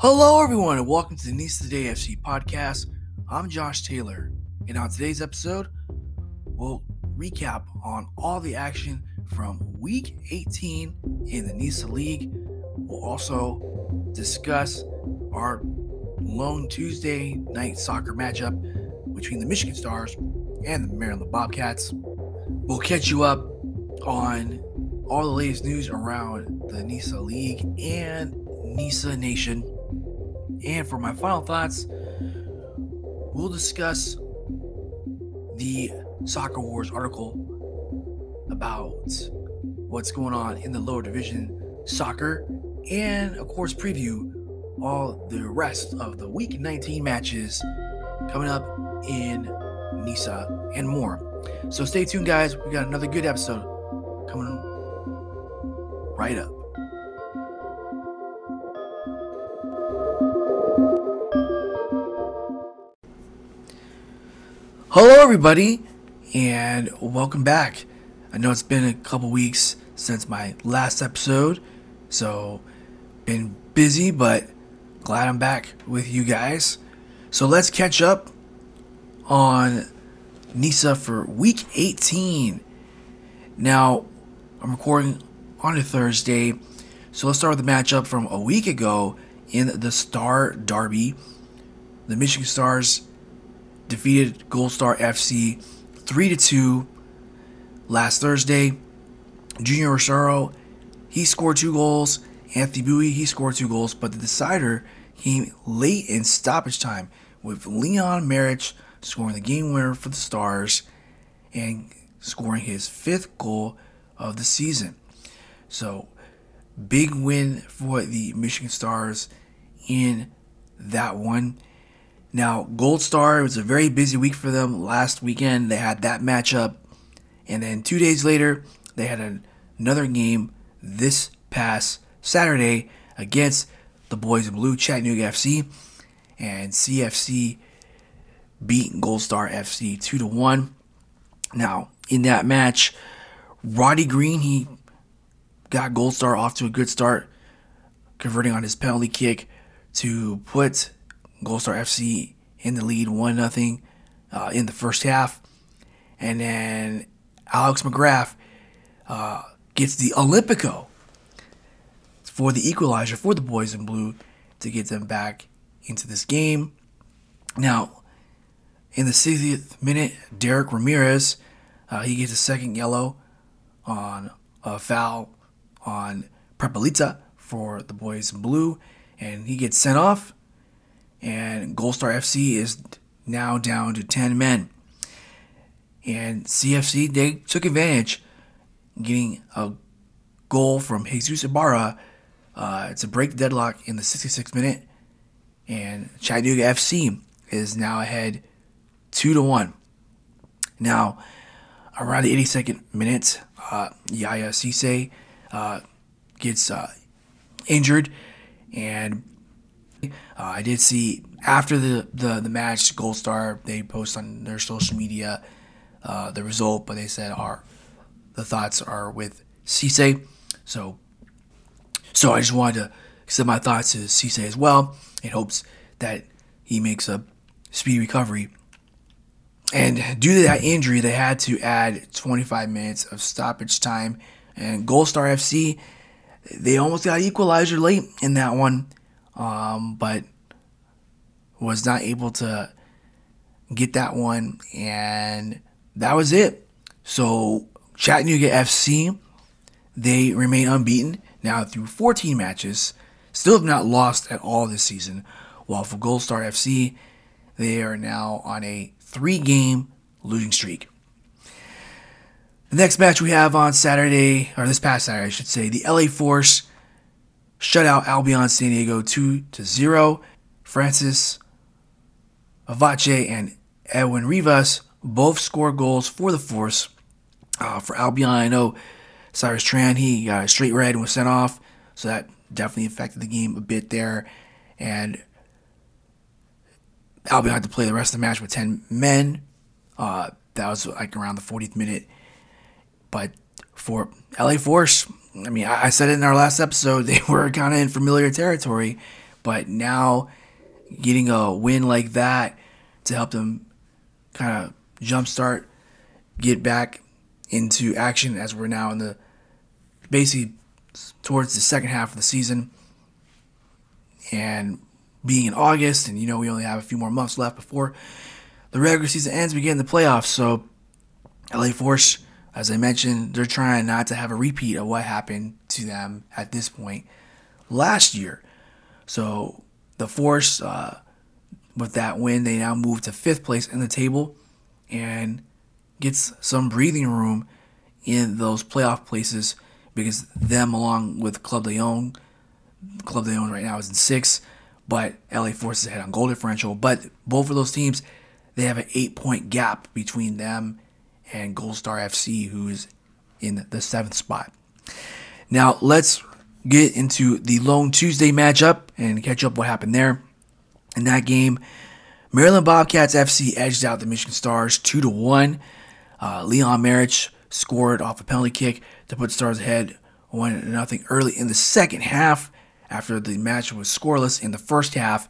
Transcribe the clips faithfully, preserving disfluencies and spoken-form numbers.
Hello, everyone, and welcome to the Nisa Today F C podcast. I'm Josh Taylor, and on today's episode, we'll recap on all the action from Week eighteen in the Nisa League. We'll also discuss our lone Tuesday night soccer matchup between the Michigan Stars and the Maryland Bobcats. We'll catch you up on all the latest news around the Nisa League and Nisa Nation. And for my final thoughts, we'll discuss the Soccer Wars article about what's going on in the lower division soccer, and of course preview all the rest of the Week nineteen matches coming up in Nisa and more. So stay tuned, guys. We got another good episode coming right up. Hello, everybody, and welcome back. I know it's been a couple weeks since my last episode, so been busy, but glad I'm back with you guys. So let's catch up on Nisa for Week eighteen. Now, I'm recording on a Thursday, so let's start with the matchup from a week ago in the Star Derby. The Michigan Stars defeated Gold Star F C three to two last Thursday. Junior Rosario, he scored two goals. Anthony Bowie, he scored two goals, but the decider came late in stoppage time with Leon Marich scoring the game winner for the Stars and scoring his fifth goal of the season. So, big win for the Michigan Stars in that one. Now, Gold Star, it was a very busy week for them. Last weekend, they had that matchup. And then two days later, they had an, another game this past Saturday against the Boys in Blue, Chattanooga F C. And C F C beat Gold Star F C two to one. Now, in that match, Roddy Green, he got Gold Star off to a good start, converting on his penalty kick to put Gold Star F C in the lead one nothing uh, in the first half. And then Alex McGrath uh, gets the Olympico for the equalizer for the Boys in Blue to get them back into this game. Now, in the sixtieth minute, Derek Ramirez, uh, he gets a second yellow on a foul on Prepelita for the Boys in Blue, and he gets sent off. And Gold Star F C is now down to ten men. And C F C, they took advantage, getting a goal from Jesus Ibarra uh, to break the deadlock in the sixty-sixth minute. And Chattanooga F C is now ahead two to one. Now, around the eighty-second minute, uh, Yaya Cisse uh, gets uh, injured, and Uh, I did see after the, the, the match, Gold Star, they post on their social media uh, the result, but they said our the thoughts are with Cisse. So, so I just wanted to send my thoughts to Cisse as well, in hopes that he makes a speedy recovery. And due to that injury, they had to add twenty-five minutes of stoppage time. And Gold Star F C, they almost got equalizer late in that one. Um, but was not able to get that one, and that was it. So Chattanooga F C, they remain unbeaten now through fourteen matches, still have not lost at all this season, while for Gold Star F C, they are now on a three-game losing streak. The next match we have on Saturday, or this past Saturday, I should say, the L A Force shut out Albion San Diego two to zero. Francis Avache and Edwin Rivas both scored goals for the Force. Uh, for Albion, I know Cyrus Tran, he got a straight red and was sent off, so that definitely affected the game a bit there. And Albion had to play the rest of the match with ten men. Uh, that was like around the fortieth minute. But for L A Force, I mean, I said it in our last episode, they were kind of in familiar territory, But now getting a win like that to help them kind of jumpstart, get back into action as we're now in the basically towards the second half of the season, and being in August, and you know we only have a few more months left before the regular season ends, we get in the playoffs. So L A Force, as I mentioned, they're trying not to have a repeat of what happened to them at this point last year. So the Force, uh, with that win, they now move to fifth place in the table and gets some breathing room in those playoff places, because them, along with Club Leon, Club Leon right now is in sixth, but L A Force is ahead on goal differential. But both of those teams, they have an eight-point gap between them and Gold Star F C, who's in the seventh spot. Now let's get into the Lone Tuesday matchup and catch up what happened there. In that game, Maryland Bobcats F C edged out the Michigan Stars two to one. Uh, Leon Marich scored off a penalty kick to put Stars ahead one to nothing early in the second half, after the match was scoreless in the first half.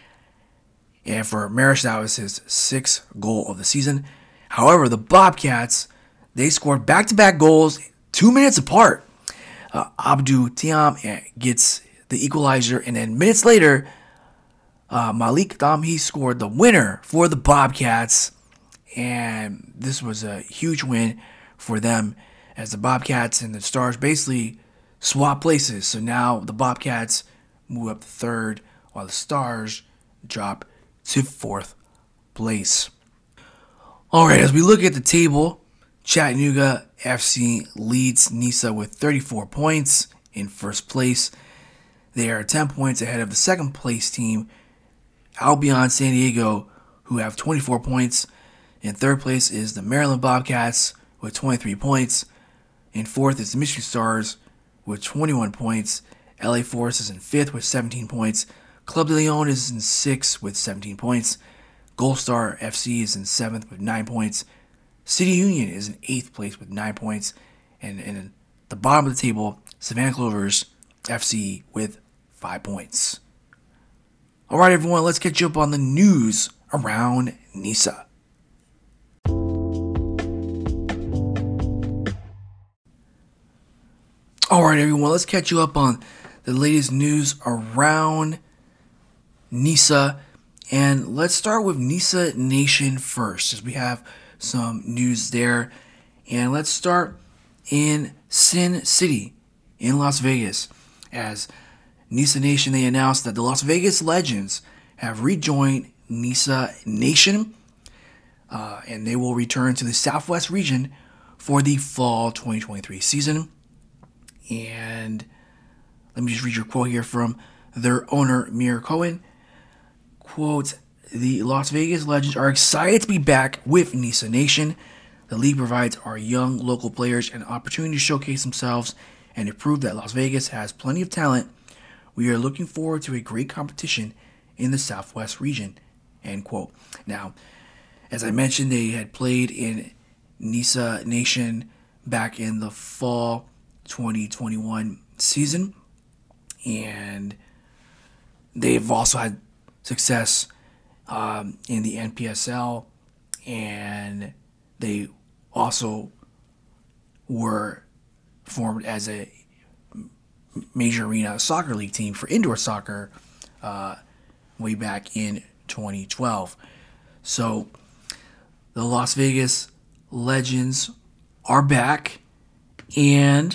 And for Marich, that was his sixth goal of the season. However, the Bobcats, they scored back-to-back goals two minutes apart. Uh, Abdou Tiam gets the equalizer, and then minutes later, uh, Malik Dam, he scored the winner for the Bobcats. And this was a huge win for them, as the Bobcats and the Stars basically swap places. So now the Bobcats move up to third, while the Stars drop to fourth place. All right, as we look at the table, Chattanooga F C leads NISA with thirty-four points in first place. They are ten points ahead of the second place team, Albion San Diego, who have twenty-four points. In third place is the Maryland Bobcats with twenty-three points. In fourth is the Michigan Stars with twenty-one points. L A Force is in fifth with seventeen points. Club de Leon is in sixth with seventeen points. Gold Star F C is in seventh with nine points. City Union is in eighth place with nine points. And, and at the bottom of the table, Savannah Clovers F C with five points. All right, everyone, let's catch you up on the news around NISA. All right, everyone, let's catch you up on the latest news around NISA. And let's start with NISA Nation first, as we have some news there. And let's start in Sin City in Las Vegas, as NISA Nation, they announced that the Las Vegas Legends have rejoined NISA Nation, uh, and they will return to the Southwest region for the fall twenty twenty-three season. And let me just read your quote here from their owner, Mir Cohen. Quote, "The Las Vegas Legends are excited to be back with NISA Nation. The league provides our young local players an opportunity to showcase themselves and to prove that Las Vegas has plenty of talent. We are looking forward to a great competition in the Southwest region." End quote. Now, as I mentioned, they had played in NISA Nation back in the fall twenty twenty-one season, and they've also had success um, in the N P S L, and they also were formed as a major arena soccer league team for indoor soccer uh, way back in twenty twelve. So the Las Vegas Legends are back, and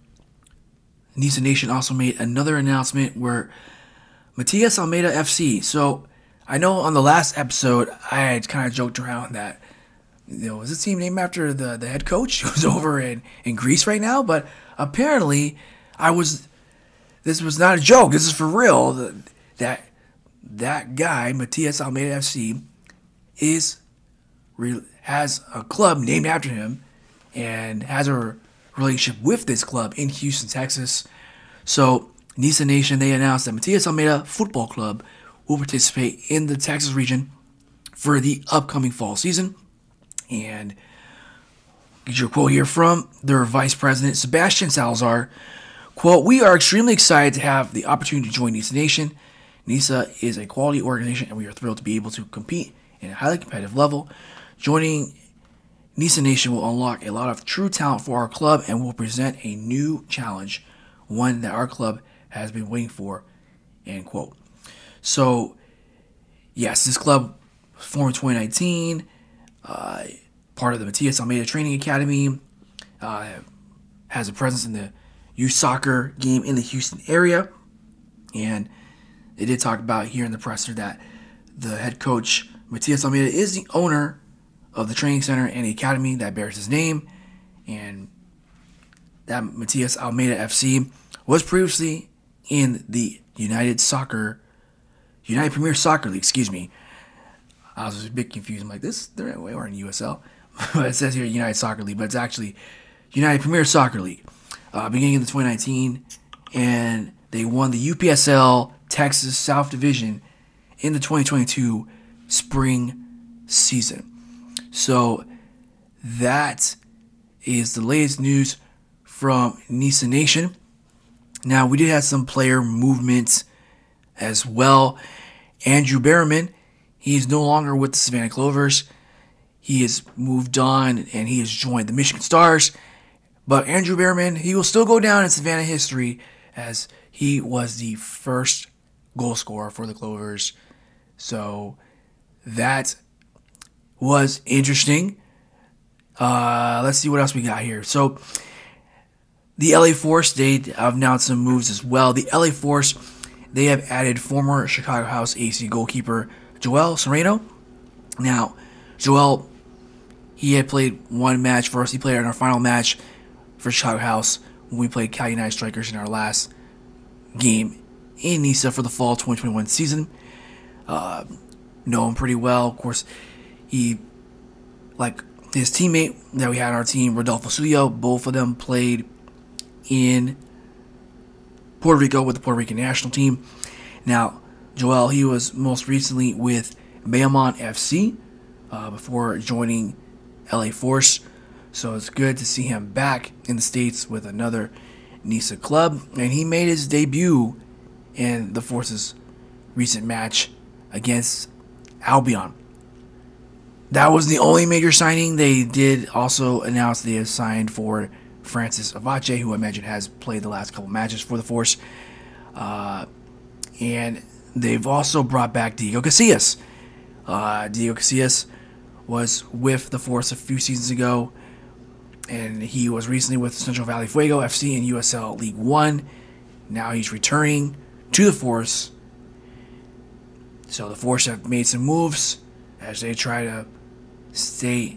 NISA Nation also made another announcement where Matias Almeida F C. So I know on the last episode I had kind of joked around that, you know, is this team named after the, the head coach who's over in, in Greece right now? But apparently I was, this was not a joke. This is for real. The, that that guy, Matias Almeida F C, is has a club named after him and has a relationship with this club in Houston, Texas. So NISA Nation, they announced that Matias Almeida Football Club will participate in the Texas region for the upcoming fall season. And get your quote here from their vice president, Sebastian Salazar. Quote, "We are extremely excited to have the opportunity to join NISA Nation. NISA is a quality organization, and we are thrilled to be able to compete in a highly competitive level. Joining NISA Nation will unlock a lot of true talent for our club and will present a new challenge, one that our club has been waiting for, end quote. So, yes, this club was formed in twenty nineteen, uh, part of the Matias Almeida Training Academy, uh, has a presence in the youth soccer game in the Houston area, and they did talk about here in the presser that the head coach, Matias Almeida, is the owner of the training center and the academy that bears his name, and that Matias Almeida F C was previously in the United Soccer, United Premier Soccer League, excuse me. I was a bit confused. I'm like, this, they're we are in U S L. But it says here United Soccer League, but it's actually United Premier Soccer League. Uh, beginning in the twenty nineteen, and they won the U P S L Texas South Division in the twenty twenty-two spring season. So that is the latest news from NISA Nation. Now, we did have some player movement as well. Andrew Berriman, he is no longer with the Savannah Clovers. He has moved on and he has joined the Michigan Stars. But Andrew Berriman, he will still go down in Savannah history as he was the first goal scorer for the Clovers. So that was interesting. Uh, let's see what else we got here. So the L A Force, they have announced some moves as well. The L A Force, they have added former Chicago House A C goalkeeper Joel Sereno. Now, Joel, he had played one match for us. He played in our final match for Chicago House when we played Cal United Strikers in our last game in NISA for the fall twenty twenty-one season. Uh, know him pretty well. Of course, he, like his teammate that we had on our team, Rodolfo Suyo, both of them played in Puerto Rico with the Puerto Rican national team. Now, Joel, he was most recently with Bayamon F C uh, before joining L A Force. So it's good to see him back in the States with another NISA club. And he made his debut in the Force's recent match against Albion. That was the only major signing. They did also announce they have signed for Francis Avache, who I imagine has played the last couple matches for the Force. Uh, and they've also brought back Diego Casillas. Uh, Diego Casillas was with the Force a few seasons ago, and he was recently with Central Valley Fuego F C in U S L League One. Now he's returning to the Force. So the Force have made some moves as they try to stay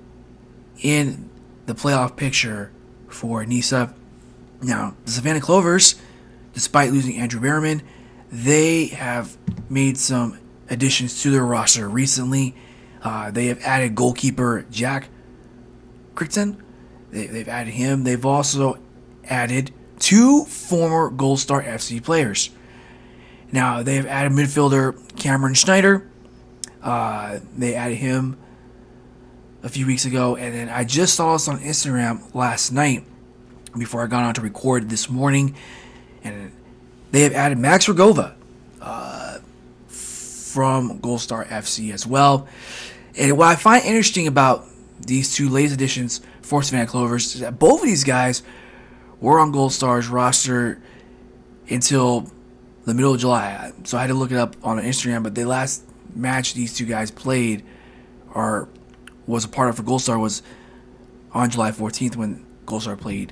in the playoff picture for NISA. Now, the Savannah Clovers, despite losing Andrew Berriman, they have made some additions to their roster recently. Uh, they have added goalkeeper Jack Crichton. They, they've added him. They've also added two former Gold Star F C players. Now, they have added midfielder Cameron Schneider. Uh, they added him a few weeks ago. And then I just saw this on Instagram last night before I got on to record this morning. And they have added Max Rogova uh, from Gold Star F C as well. And what I find interesting about these two latest additions for Savannah Clovers is that both of these guys were on Gold Star's roster until the middle of July. So I had to look it up on Instagram, but the last match these two guys played or was a part of for Gold Star was on July fourteenth when Gold Star played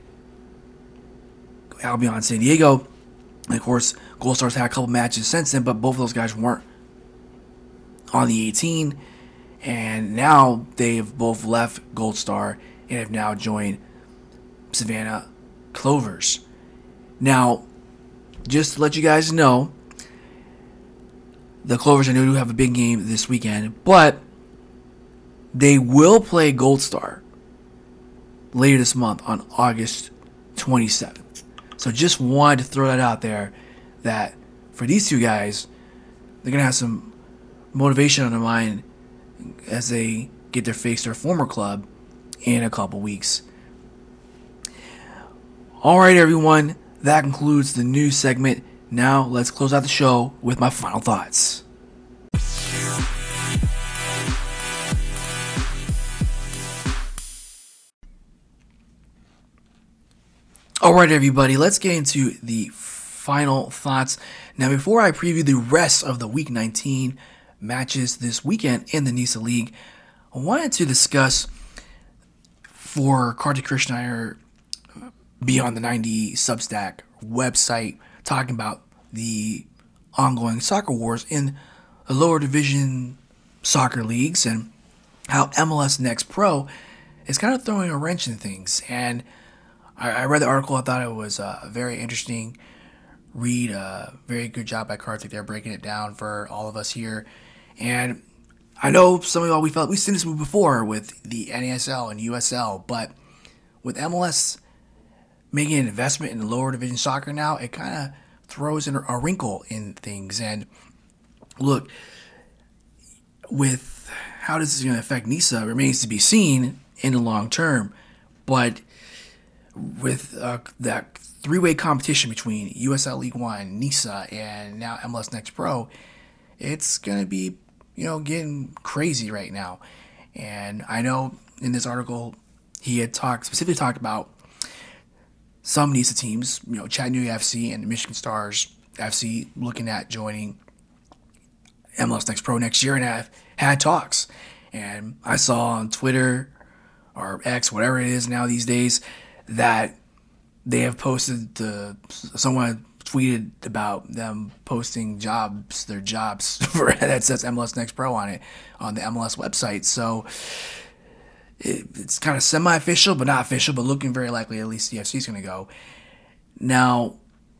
Albion San Diego. And of course, Gold Star's had a couple matches since then, but both of those guys weren't on the eighteen. And now they've both left Gold Star and have now joined Savannah Clovers. Now, just to let you guys know, the Clovers, I know, do have a big game this weekend, but they will play Gold Star later this month on August twenty-seventh. So just wanted to throw that out there that for these two guys, they're going to have some motivation on their mind as they get their face their former club in a couple weeks. All right, everyone. That concludes the news segment. Now, let's close out the show with my final thoughts. Alright, everybody, let's get into the final thoughts. Now, before I preview the rest of the Week nineteen matches this weekend in the NISA League, I wanted to discuss for Kartik Krishnaiyer Beyond the ninety Substack website, talking about the ongoing soccer wars in the lower division soccer leagues and how M L S Next Pro is kind of throwing a wrench in things. And I, I read the article. I thought it was a very interesting read. A very good job by Kartik there breaking it down for all of us here. And I know some of y'all, we felt we've seen this before with the N A S L and U S L, but with M L S making an investment in lower division soccer now, it kind of throws in a wrinkle in things. And look, with how this is going to affect NISA remains to be seen in the long term. But with uh, that three-way competition between U S L League One, NISA, and now M L S Next Pro, it's going to be, you know, getting crazy right now. And I know in this article he had talked specifically talked about some NISA teams, you know, Chattanooga F C and Michigan Stars F C, looking at joining M L S Next Pro next year and have had talks. And I saw on Twitter or X, whatever it is now these days, that they have posted the someone tweeted about them posting jobs, their jobs for that says M L S Next Pro on it on the M L S website. So it, it's kind of semi-official, but not official, but looking very likely at least C F C is going to go. Now,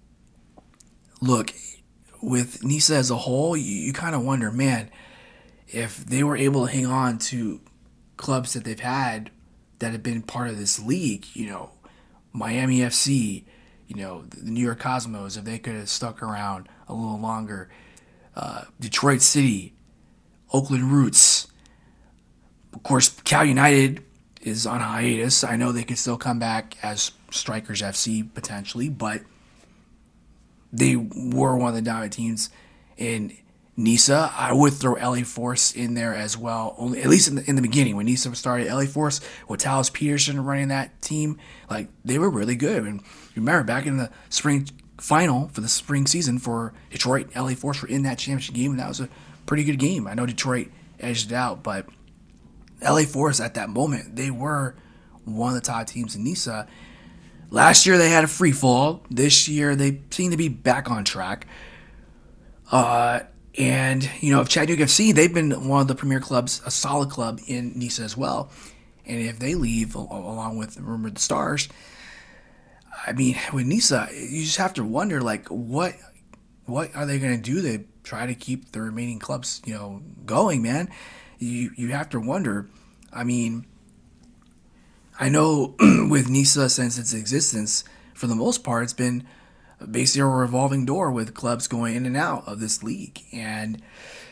look, with NISA as a whole, you, you kind of wonder, man, if they were able to hang on to clubs that they've had that have been part of this league, you know, Miami F C, you know, the New York Cosmos, if they could have stuck around a little longer, uh, Detroit City, Oakland Roots, of course, Cal United is on hiatus. I know they could still come back as Strikers F C potentially, but they were one of the dominant teams in NISA. I would throw L A Force in there as well, only at least in the, in the beginning when NISA started. L A Force with Talos Peterson running that team, like they were really good. And remember back in the spring final for the spring season for Detroit, L A Force were in that championship game, and that was a pretty good game. I know Detroit edged it out, but L A Force at that moment, they were one of the top teams in NISA. Last year they had a free fall. This year they seem to be back on track. Uh, and, you know, if Chattanooga F C, they've been one of the premier clubs, a solid club in NISA as well. And if they leave along with, remember, the Stars, I mean, with NISA, you just have to wonder, like, what what are they going to do to try to keep the remaining clubs, you know, going, man? You, you have to wonder. I mean, I know with NISA, since its existence, for the most part, it's been basically a revolving door with clubs going in and out of this league. And,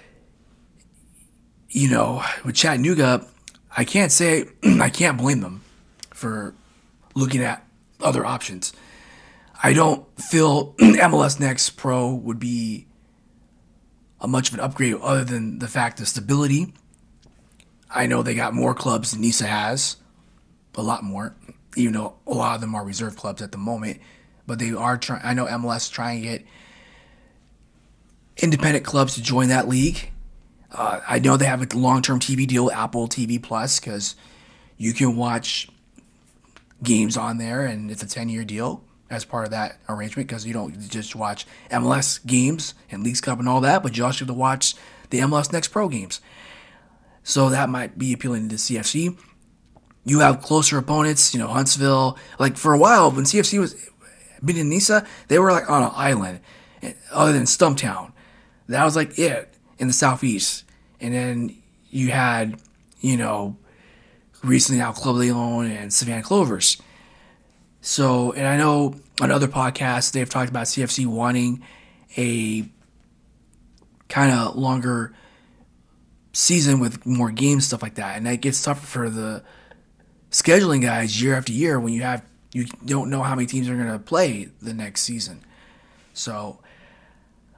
you know, with Chattanooga, I can't say, I can't blame them for looking at other options. I don't feel M L S Next Pro would be a much of an upgrade other than the fact of stability. I know they got more clubs than NISA has, a lot more, even though a lot of them are reserve clubs at the moment. But they are trying. I know M L S is trying to get independent clubs to join that league. Uh, I know they have a long-term T V deal with Apple T V Plus because you can watch games on there, and it's a ten-year deal as part of that arrangement because you don't just watch M L S games and Leagues Cup and all that, but you also have to watch the M L S Next Pro games. So that might be appealing to C F C. You have closer opponents, you know, Huntsville. Like for a while, when C F C was been in NISA, they were like on an island, other than Stumptown. That was like it in the southeast. And then you had, you know, recently now Club Leon and Savannah Clovers. So, and I know on other podcasts they've talked about C F C wanting a kind of longer season with more games, stuff like that, and that gets tougher for the scheduling guys year after year when you have you don't know how many teams are going to play the next season. So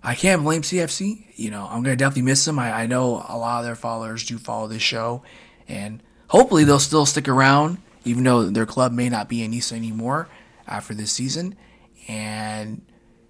I can't blame C F C. You know, I'm going to definitely miss them. I, I know a lot of their followers do follow this show, and hopefully they'll still stick around, even though their club may not be in Niça anymore after this season. And,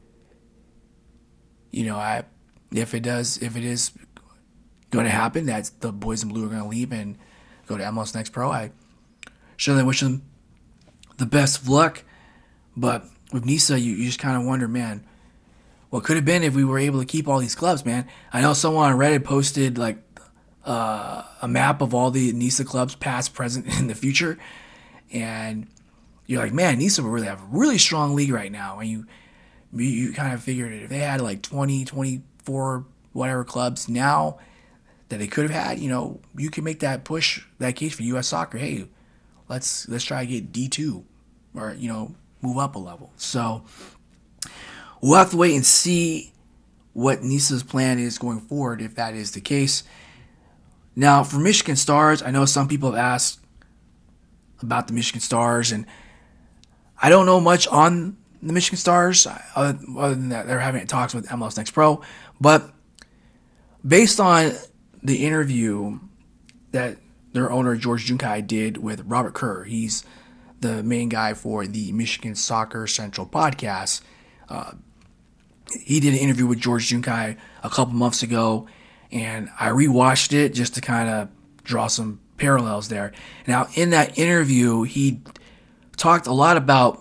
you know, I if it does, if it is going to happen, that the boys in blue are going to leave and go to M L S Next Pro, I certainly wish them the best of luck. But with Niça, you, you just kind of wonder, man, what could have been if we were able to keep all these clubs, man. I know someone on Reddit posted like uh, a map of all the Niça clubs, past, present, and the future, and you're like, man, Niça would really have a really strong league right now. And you you, you kind of figured it, if they had like twenty, twenty-four, whatever clubs now that they could have had, you know, you can make that push, that case for U S Soccer. Hey, let's let's try to get D two, or, you know, move up a level. So we'll have to wait and see what Niça's plan is going forward, if that is the case. Now, for Michigan Stars, I know some people have asked about the Michigan Stars, and I don't know much on the Michigan Stars, other, other than that they're having talks with M L S Next Pro. But based on the interview that their owner, George Junkai, did with Robert Kerr, he's the main guy for the Michigan Soccer Central podcast. Uh, he did an interview with George Junkai a couple months ago, and I rewatched it just to kind of draw some parallels there. Now, in that interview, he talked a lot about,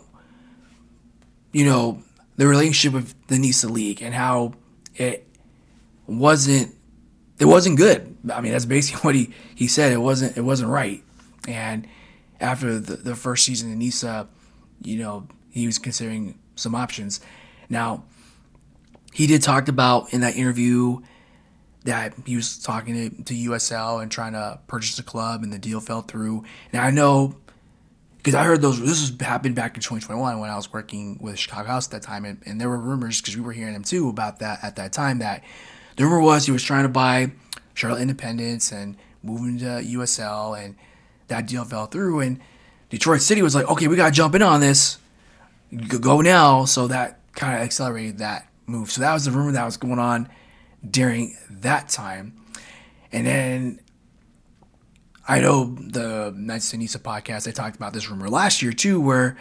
you know, the relationship with the Niça League and how it wasn't it wasn't good. I mean, that's basically what he, he said. It wasn't it wasn't right. And after the, the first season in Niça, you know, he was considering some options. Now, he did talk about in that interview that he was talking to, to U S L and trying to purchase the club, and the deal fell through. Now, I know, because I heard those, this was happened back in twenty twenty-one when I was working with Chicago House at that time, and, and there were rumors, because we were hearing them too about that at that time, that the rumor was he was trying to buy Charlotte Independence and move into U S L, and that deal fell through, and Detroit City was like, okay, we got to jump in on this, go now, so that kind of accelerated that move. So that was the rumor that was going on during that time. And then I know the Knights of Niça podcast, they talked about this rumor last year too, where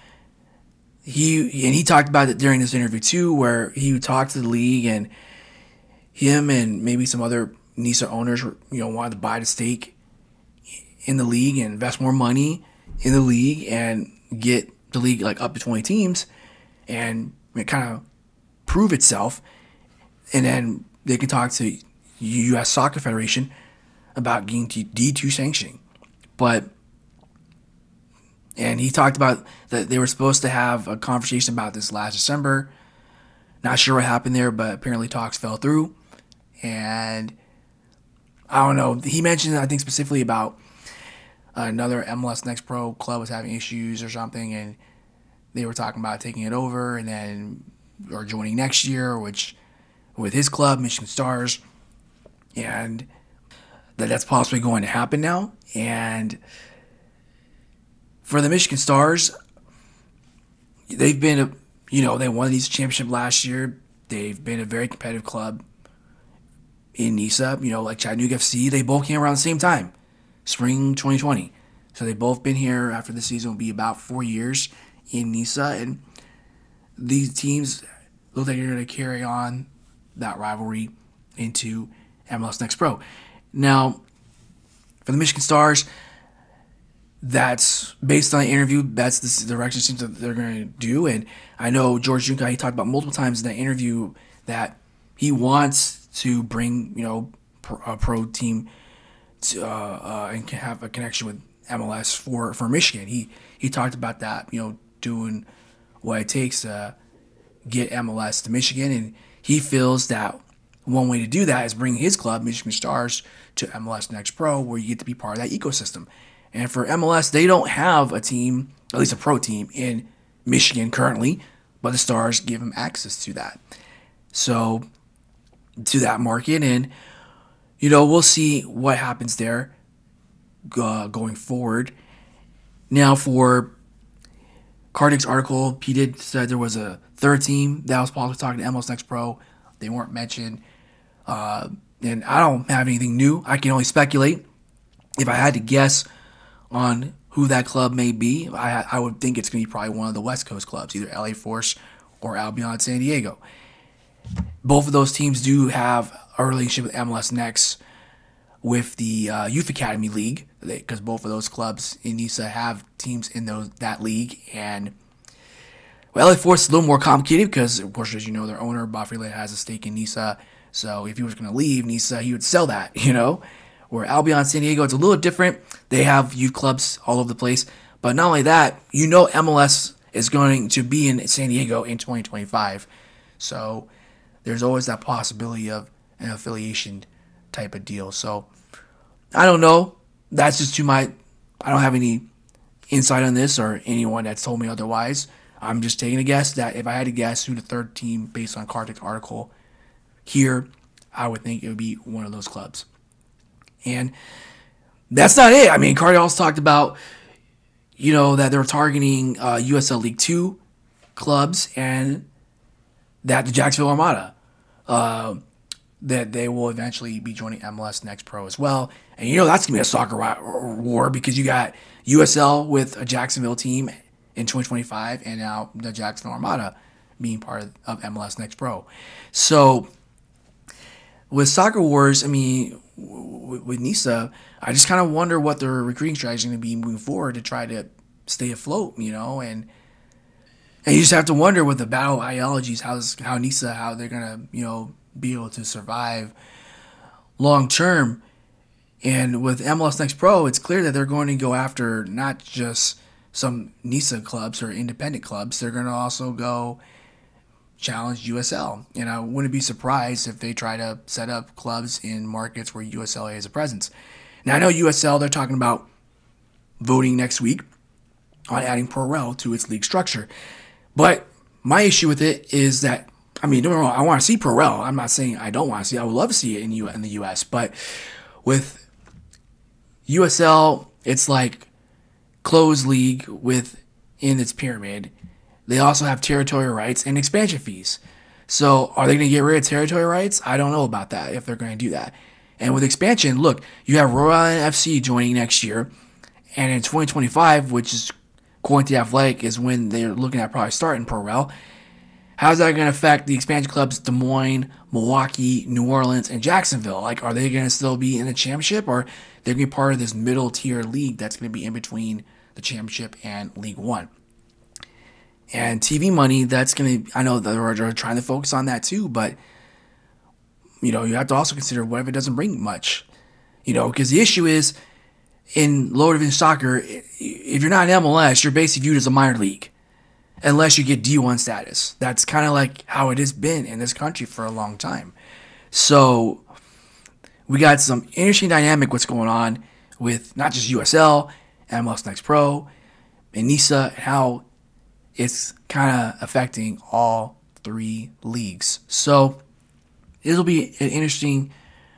he, and he talked about it during this interview too, where he would talk to the league, and him and maybe some other Niça owners, you know, wanted to buy the stake in the league and invest more money in the league and get the league like up to twenty teams and kind of prove itself. And then they can talk to U S Soccer Federation about getting D two sanctioning. But, and he talked about that they were supposed to have a conversation about this last December. Not sure what happened there, but apparently talks fell through. And I don't know. He mentioned, I think, specifically about another M L S Next Pro club was having issues or something, and they were talking about taking it over and then or joining next year, which with his club, Michigan Stars, and that that's possibly going to happen now. And for the Michigan Stars, they've been a, you know, they won the Niça championship last year. They've been a very competitive club in Niça, you know, like Chattanooga F C. They both came around the same time, spring twenty twenty. So they've both been here. After the season will be about four years in Niça, and these teams look like they're going to carry on that rivalry into M L S Next Pro. Now, for the Michigan Stars, that's based on the interview. That's the direction it seems that they're going to do. And I know George Junkai, he talked about multiple times in that interview that he wants to bring, you know, a pro team to, uh, uh, and can have a connection with M L S for, for Michigan. He he talked about that, you know, doing what it takes to get M L S to Michigan, and he feels that one way to do that is bring his club, Michigan Stars, to M L S Next Pro, where you get to be part of that ecosystem. And for M L S, they don't have a team, at least a pro team, in Michigan currently, but the Stars give them access to that. So, to that market, and, you know, we'll see what happens there uh, going forward. Now, for Kartik's article, he did said there was a third team that was possibly talking to M L S Next Pro. They weren't mentioned. Uh, and I don't have anything new. I can only speculate. If I had to guess on who that club may be, I, I would think it's going to be probably one of the West Coast clubs, either L A Force or Albion San Diego. Both of those teams do have a relationship with M L S Next with the uh, Youth Academy League, because both of those clubs in NISA have teams in those that league. And well, L A Force is a little more complicated because, of course, as you know, their owner, Bob Freeland, has a stake in NISA. So if he was going to leave NISA, he would sell that, you know. Where Albion San Diego, it's a little different. They have youth clubs all over the place. But not only that, you know M L S is going to be in San Diego in twenty twenty-five. So there's always that possibility of an affiliation type of deal. So I don't know. That's just to my, I don't have any insight on this or anyone that's told me otherwise. I'm just taking a guess that if I had to guess who the third team based on Kartik's article here, I would think it would be one of those clubs. And that's not it. I mean, Kartik also talked about, you know, that they're targeting uh, U S L League Two clubs and that the Jacksonville Armada, uh, that they will eventually be joining M L S Next Pro as well. And you know that's going to be a soccer war because you got U S L with a Jacksonville team in twenty twenty-five and now the Jacksonville Armada being part of, of M L S Next Pro. So with Soccer Wars, I mean, with, with NISA, I just kind of wonder what their recruiting strategy is going to be moving forward to try to stay afloat, you know, and and you just have to wonder with the battle of ideologies, how how NISA, how they're going to, you know, be able to survive long term. And with M L S Next Pro, it's clear that they're going to go after not just some NISA clubs or independent clubs. They're going to also go challenge U S L. And I wouldn't be surprised if they try to set up clubs in markets where U S L A has a presence. Now, I know U S L, they're talking about voting next week on adding Pro Rel to its league structure. But my issue with it is that, I mean, don't get me wrong, I want to see Pro Rel. I'm not saying I don't want to see it. I would love to see it in, U- in the U S. But with U S L, it's like closed league within its pyramid. They also have territorial rights and expansion fees. So are they going to get rid of territorial rights? I don't know about that, if they're going to do that. And with expansion, look, you have Rhode Island F C joining next year. And in twenty twenty-five, which is, according to the Athletic, is when they're looking at probably starting Pro Rel. How's that going to affect the expansion clubs Des Moines, Milwaukee, New Orleans, and Jacksonville? Like, are they going to still be in the championship, or they're going to be part of this middle tier league that's going to be in between the championship and League One? And T V money, that's going to, I know they're trying to focus on that too, but, you know, you have to also consider what if it doesn't bring much, you know, because the issue is in lower division soccer, if you're not in M L S, you're basically viewed as a minor league unless you get D one status. That's kind of like how it has been in this country for a long time. So we got some interesting dynamic what's going on with not just U S L, M L S Next Pro, and NISA, and how it's kind of affecting all three leagues. So it'll be an interesting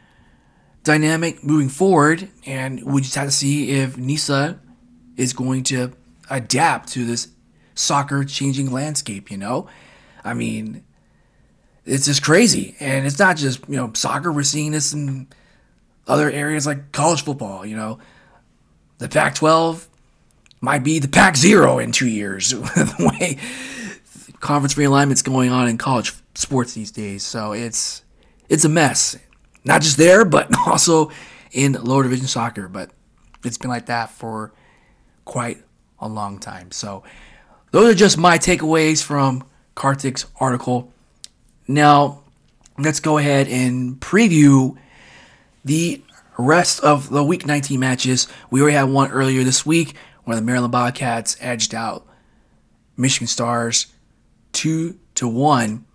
dynamic moving forward, and we just have to see if NISA is going to adapt to this soccer changing landscape, you know? I mean, it's just crazy. And it's not just, you know, soccer. We're seeing this in other areas like college football, you know? The Pac twelve might be the Pac zero in two years, the way conference realignment's going on in college sports these days. So it's it's a mess. Not just there, but also in lower division soccer. But it's been like that for quite a long time. So those are just my takeaways from Kartik's article. Now, let's go ahead and preview the rest of the Week nineteen matches. We already had one earlier this week where the Maryland Bobcats edged out Michigan Stars two to one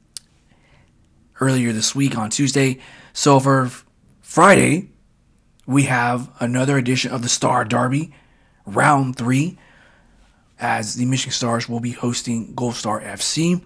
earlier this week on Tuesday. So for Friday, we have another edition of the Star Derby, round three, as the Michigan Stars will be hosting Gold Star F C.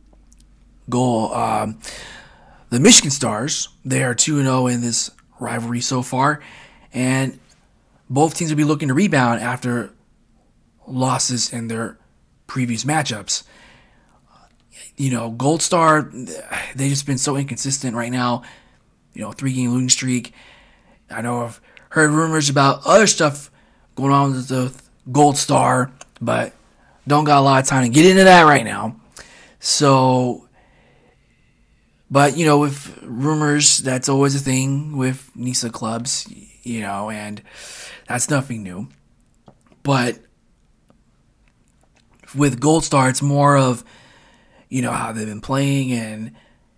Goal, um, the Michigan Stars, they are two and oh in this rivalry so far, and both teams will be looking to rebound after losses in their previous matchups. you know, Gold Star, they just been so inconsistent right now. You know, three game losing streak. I know I've heard rumors about other stuff going on with the Gold Star, but don't got a lot of time to get into that right now. So, but you know, with rumors, that's always a thing with NISA clubs, you know, and that's nothing new. But with Gold Star, it's more of, you know, how they've been playing and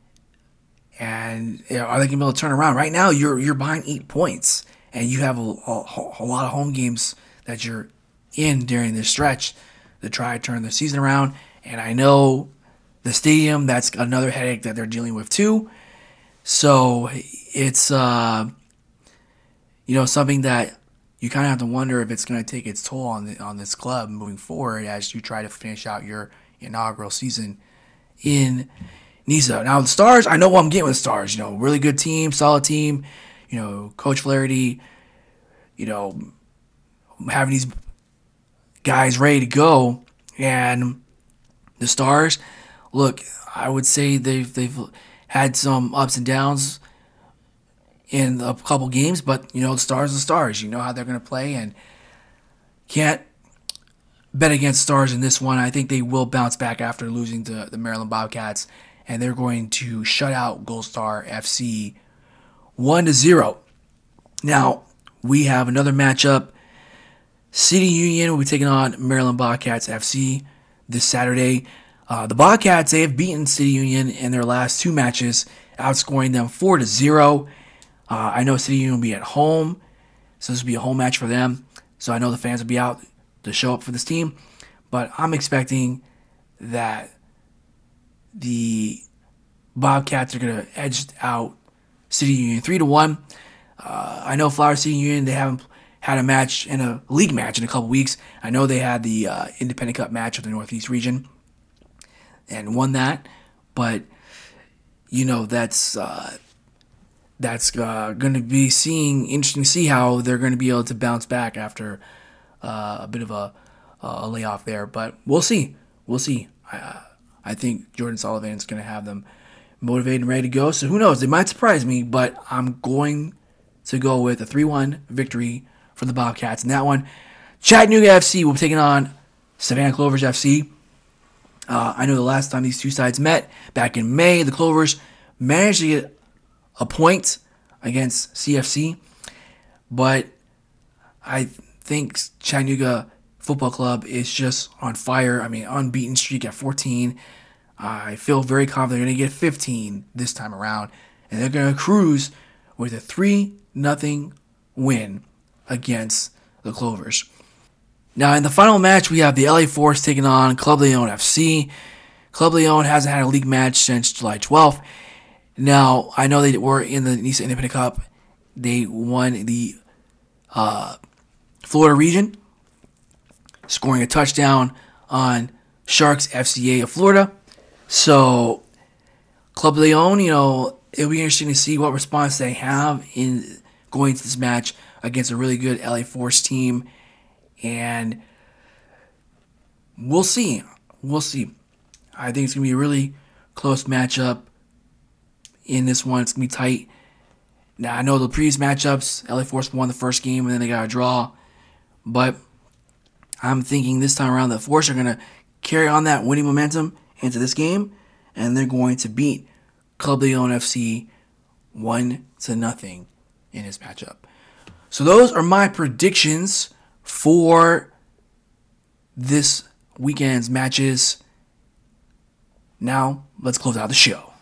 and you know, are they gonna be able to turn around? Right now, you're you're behind eight points, and you have a, a, a lot of home games that you're in during this stretch to try to turn the season around. And I know the stadium, that's another headache that they're dealing with too. So it's uh, you know, something that you kind of have to wonder if it's going to take its toll on the, on this club moving forward as you try to finish out your inaugural season in NISA. Now the Stars, I know what I'm getting with the Stars. You know, really good team, solid team. You know, Coach Flaherty, you know, having these guys ready to go, and the Stars, look, I would say they've they've had some ups and downs in a couple games, but you know, the Stars are the Stars. You know how they're going to play, and can't bet against Stars in this one. I think they will bounce back after losing to the Maryland Bobcats, and they're going to shut out Gold Star F C one to zero. Now, we have another matchup. City Union will be taking on Maryland Bobcats F C this Saturday. Uh, the Bobcats, they have beaten City Union in their last two matches, outscoring them four to zero. Uh, I know City Union will be at home, so this will be a home match for them. So I know the fans will be out to show up for this team, but I'm expecting that the Bobcats are going to edge out City Union three to one. Uh, I know Flower City Union, they haven't had a match in a league match in a couple weeks. I know they had the uh, Independent Cup match of the Northeast region and won that, but you know that's uh, that's uh, going to be seeing interesting to see how they're going to be able to bounce back after uh, a bit of a, a layoff there. But we'll see, we'll see. I, I think Jordan Sullivan is going to have them motivated and ready to go. So who knows? They might surprise me, but I'm going to go with a three one victory for the Bobcats. And that one, Chattanooga F C will be taking on Savannah Clovers F C. Uh, I know the last time these two sides met, back in May, the Clovers managed to get a point against C F C. But I think Chattanooga Football Club is just on fire. I mean, unbeaten streak at fourteen. I feel very confident they're going to get fifteen this time around. And they're going to cruise with a three nothing win against the Clovers. Now, in the final match, we have the L A Force taking on Club Leon F C. Club Leon hasn't had a league match since July twelfth. Now, I know they were in the NISA Independent Cup. They won the uh, Florida region, scoring a touchdown on Sharks F C A of Florida. So, Club Leon, you know, it'll be interesting to see what response they have in going to this match against a really good L A Force team. And we'll see. We'll see. I think it's going to be a really close matchup in this one. It's going to be tight. Now, I know the previous matchups, L A Force won the first game and then they got a draw. But I'm thinking this time around the Force are going to carry on that winning momentum into this game, and they're going to beat Club Leon F C one to nothing in this matchup. So those are my predictions for this weekend's matches. Now, let's close out the show.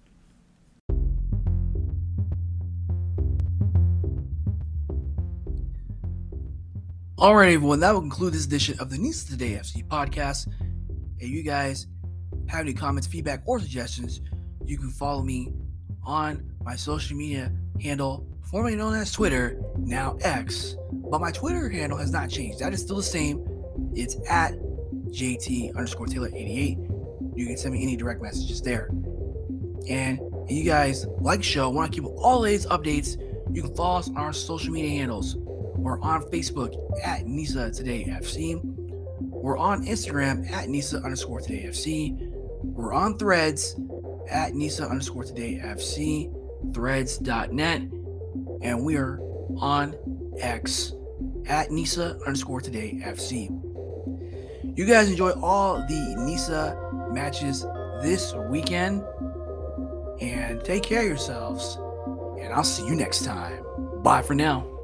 Alright, everyone, that will conclude this edition of the NISA Today F C podcast. If you guys have any comments, feedback, or suggestions, you can follow me on my social media handle, formerly known as Twitter, now X. But my Twitter handle has not changed. That is still the same. It's at J T underscore Taylor eighty-eight. You can send me any direct messages there. And if you guys like the show, want to keep all the latest updates, you can follow us on our social media handles. We're on Facebook at NISA Today F C. We're on Instagram at NISA underscore Today F C. We're on Threads at Nisa underscore today F C, threads dot net, and we are on X at Nisa underscore today F C. You guys enjoy all the Nisa matches this weekend, and take care of yourselves, and I'll see you next time. Bye for now.